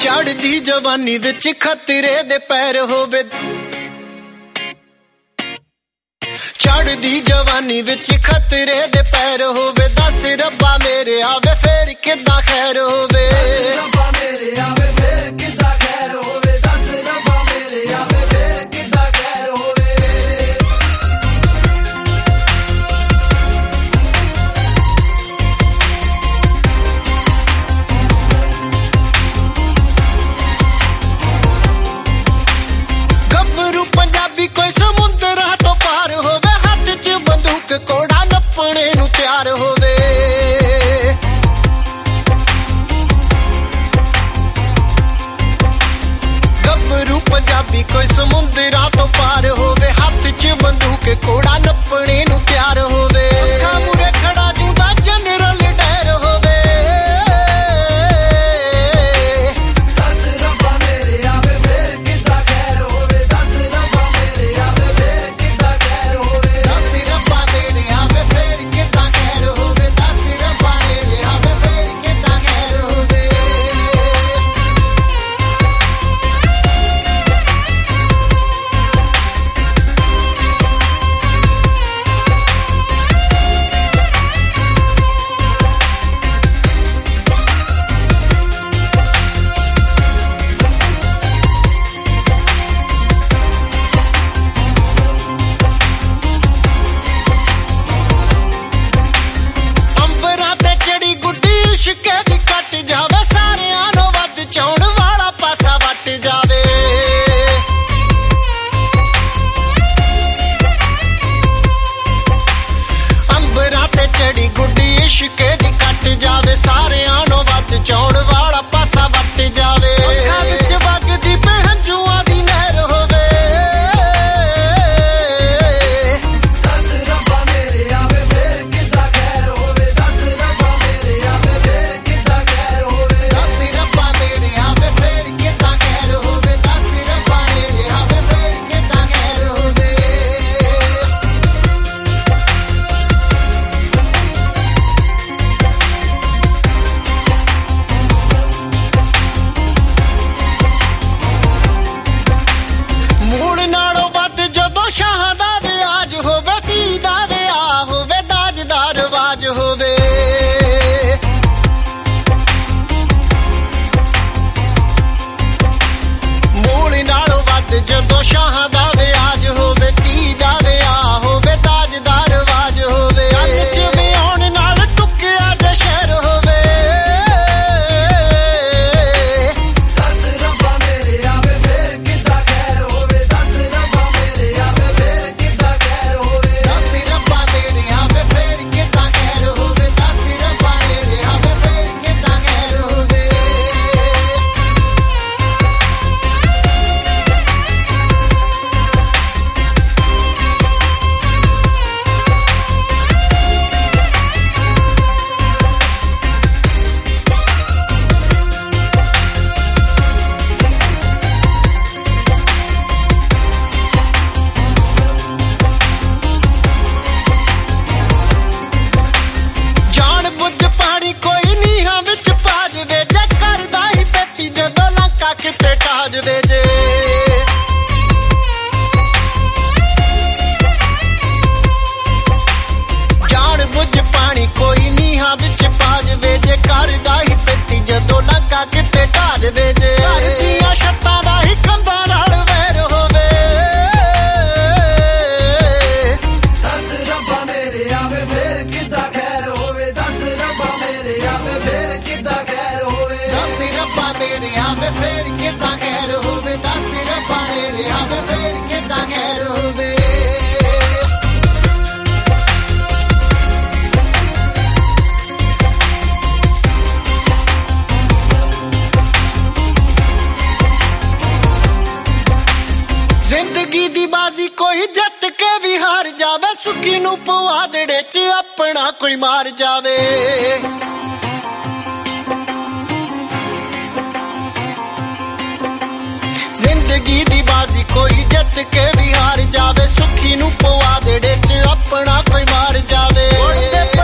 ਚੜ੍ਹਦੀ ਜਵਾਨੀ ਵਿੱਚ ਖਤਰੇ ਦੇ ਪੈਰ ਹੋਵੇ, ਚੜ੍ਹਦੀ ਜਵਾਨੀ ਵਿੱਚ ਖਤਰੇ ਦੇ ਪੈਰ ਹੋਵੇ। ਦੱਸ ਰੱਬਾ ਮੇਰੇ ਆਵੇ ਫੇਰ ਕਿੱਦਾਂ ਖੈਰ ਹੋਵੇ, ਰੱਬਾ ਮੇਰੇ ਆਵੇ ਫੇਰ ਕਿੱਦਾਂ ਖੈਰ ਹੋਵੇ। ਦੱਸ ਰੱਬਾ ਮੇਰੇ ਆਵੇ ਫੇਰ ਕਿੱਦਾਂ ਖੈਰ ਹੋਵੇ। ਗੱਭਰੂ ਪੰਜਾਬੀ ਕੋਈ ਸਮੁੰਦਰਾਂ ਤੋਂ ਪਾਰ ਹੋਵੇ, ਹੱਥ 'ਚ ਬੰਦੂਕ ਕੋੜਾ ਨੱਪਣੇ ਨੂੰ ਤਿਆਰ ਹੋਵੇ। ਗੱਭਰੂ ਪੰਜਾਬੀ ਕੋਈ ਸਮੁੰਦਰਾਂ ਤੋਂ ਪਾਰ ਹੋਵੇ, ਹੱਥ 'ਚ ਬੰਦੂਕ ਕੋੜਾ ਨੱਪਣੇ ਨੂੰ ਤਿਆਰ ਹੋਵੇ। ਅੱਖਾਂ ਮੂਹਰੇ ਖੜਾ ਜੂਦਾ ਜਨਰਲ ਡੈਰ ਹੋਵੇ। ਦੱਸ ਰੱਬਾ ਮੇਰੇ ਆਵੇ ਫੇਰ ਕਿੱਦਾਂ ਖੈਰ ਹੋਵੇ। ਦੱਸ ਰੱਬਾ ਮੇਰੇ ਆਵੇ ਫੇਰ ਕਿੱਦਾਂ ਖੈਰ ਹੋਵੇ। ਦੱਸ ਰੱਬਾ ਮੇਰੇ ਆਵੇ ਫੇਰ ਕਿੱਦਾਂ ਖੈਰ ਹੋਵੇ। ਦੱਸ ਰੱਬਾ ਮੇਰੇ ਆਵੇ ਫੇਰ ਕਿੱਦਾਂ ਖੈਰ ਹੋਵੇ। ਅੰਬਰਾਂ ਤੇ ਚੜੀ ਗੁੱਡੀ ਇਸ਼ਕੇ ਦੀ ਕੱਟ ਜਾਵੇ, ਸਾਰਿਆਂ ਨੂੰ ਵੱਧ ਚਾਉਣ ਵਾਲਾ ਪਾਸਾ ਵੱਟ ਜਾਵੇ। ਅੰਬਰਾਂ ਤੇ ਚੜੀ ਗੁੱਡੀ ਇਸ਼ਕੇ ਦੀ ਕੱਟ ਜਾਵੇ, ਸਾਰਿਆਂ ਨੂੰ ਵੱਧ ਚਾਉਣ ਵਾਲਾ ਪਾਸਾ ਵੱਟ ਜਾਵੇ। ਅੱਖਾਂ ਵਿੱਚ ਵਗਦੀ ਹੰਝੂਆਂ ਦੀ ਨਹਿਰ ਹੋਵੇ। ਦੱਸ ਰੱਬਾ ਮੇਰੇ ਆਵੇ ਫੇਰ ਕਿੱਦਾਂ ਖੈਰ ਹੋਵੇ। ਦੱਸ ਰੱਬਾ ਮੇਰੇ ਆਵੇ ਫੇਰ ਕਿੱਦਾਂ ਖੈਰ ਹੋਵੇ। ਦੱਸ ਰੱਬਾ ਮੇਰੇ ਆਵੇ ਫੇਰ ਕਿੱਦਾਂ ਖੈਰ ਹੋਵੇ। ਦੱਸ ਰੱਬਾ ਮੇਰੇ ਆਵੇ ਫੇਰ ਕਿੱਦਾਂ ਖੈਰ ਹੋਵੇ। ਮੂਲ ਨਾਲੋਂ ਵੱਧ ਜਦੋਂ ਸ਼ਾਹਾਂ ਦਾ ਵਿਆਜ ਹੋਵੇ, ਧੀ ਦਾ ਵਿਆਹ ਹੋਵੇ, ਦਾਜ ਦਾ ਰਿਵਾਜ ਹੋਵੇ। ਮੂਲ ਨਾਲੋਂ ਵੱਧ ਜਦੋਂ ਸ਼ਾਹਾਂ ਦਾ ਵਿਆਜ ਹੋਵੇ, ਧੀ ਦਾ ਵਿਆਹ ਹੋਵੇ, ਦਾਜ ਦਾ ਰਿਵਾਜ ਹੋਵੇ। ਕੰਨ 'ਚ ਵਿਆਹੁਣ ਨਾਲ ਟੁੱਕਿਆ ਜੇ ਸ਼ਹਿਰ ਹੋਵੇ। ਦੱਸ ਰੱਬਾ ਮੇਰੇ ਆਵੇ ਫੇਰ ਕਿੱਦਾਂ ਖੈਰ ਹੋਵੇ। ਦੱਸ ਰੱਬਾ ਮੇਰੇ ਆਵੇ ਫੇਰ ਕਿੱਦਾਂ ਖੈਰ ਹੋਵੇ। ਦੱਸ ਰੱਬਾ ਮੇਰੇ ਆਵੇ ਫੇਰ ਕਿੱਦਾਂ ਖੈਰ ਹੋਵੇ। ਦੱਸ ਰੱਬਾ ਮੇਰੇ ਆਵੇ ਫੇਰ ਕਿੱਦਾਂ ਖੈਰ ਹੋਵੇ। ਜਾਣ ਬੁੱਝ ਪਾਣੀ ਕੋਈ ਨੀਹਾਂ ਵਿੱਚ ਪਾ ਜਵੇ, ਜੇ ਕਰਦਾ ਹੀ ਪੇਟੀ ਜਦੋਂ ਲੰਕਾ ਕਿਤੇ ਟਾ ਜਵੇ ਜੇ। ਜਾਣ ਬੁੱਝ ਪਾਣੀ ਕੋਈ ਨੀਹਾਂ ਵਿੱਚ ਪਾ ਜਵੇ, ਜੇ ਕਰਦਾ ਹੀ ਪੇਟੀ ਜਦੋਂ ਲੰਕਾ ਕਿਤੇ ਟਾ ਜਵੇ ਜੇ। ਘਰ ਦੀਆਂ ਛੱਤਾਂ ਦਾ ਹੀ ਕੰਧਾਂ ਨਾਲ ਵੈਰ ਹੋਵੇ। ਦੱਸ ਰੱਬਾ ਮੇਰੇ ਆਵੇ ਫੇਰ ਕਿੱਦਾਂ ਖੈਰ ਹੋਵੇ। ਦੱਸ ਰੱਬਾ ਮੇਰੇ ਆਵੇ ਫੇਰ ਕਿੱਦਾਂ ਖੈਰ ਹੋਵੇ। ਦੱਸ ਰੱਬਾ ਮੇਰੇ ਆਵੇ ਫੇਰ ਕਿੱਦਾਂ ਖੈਰ ਹੋਵੇ। ਦੱਸ ਰੱਬਾ ਮੇਰੇ ਆਵੇ ਫੇਰ ਕਿੱਦਾਂ ਖੈਰ ਹੋਵੇ। ਜ਼ਿੰਦਗੀ ਦੀ ਬਾਜ਼ੀ ਕੋਈ ਜਿੱਤ ਕੇ ਵੀ ਹਾਰ ਜਾਵੇ, ਸੁੱਖੀ ਨੂੰ ਪਵਾਦੜੇ 'ਚ ਆਪਣਾ ਕੋਈ ਮਾਰ ਜਾਵੇ। ਜ਼ਿੰਦਗੀ ਦੀ ਬਾਜ਼ੀ ਕੋਈ ਜਿੱਤ ਕੇ ਵੀ ਹਾਰ ਜਾਵੇ, ਸੁੱਖੀ ਨੂੰ ਪਵਾਦੜੇ 'ਚ ਆਪਣਾ ਕੋਈ ਮਾਰ ਜਾਵੇ।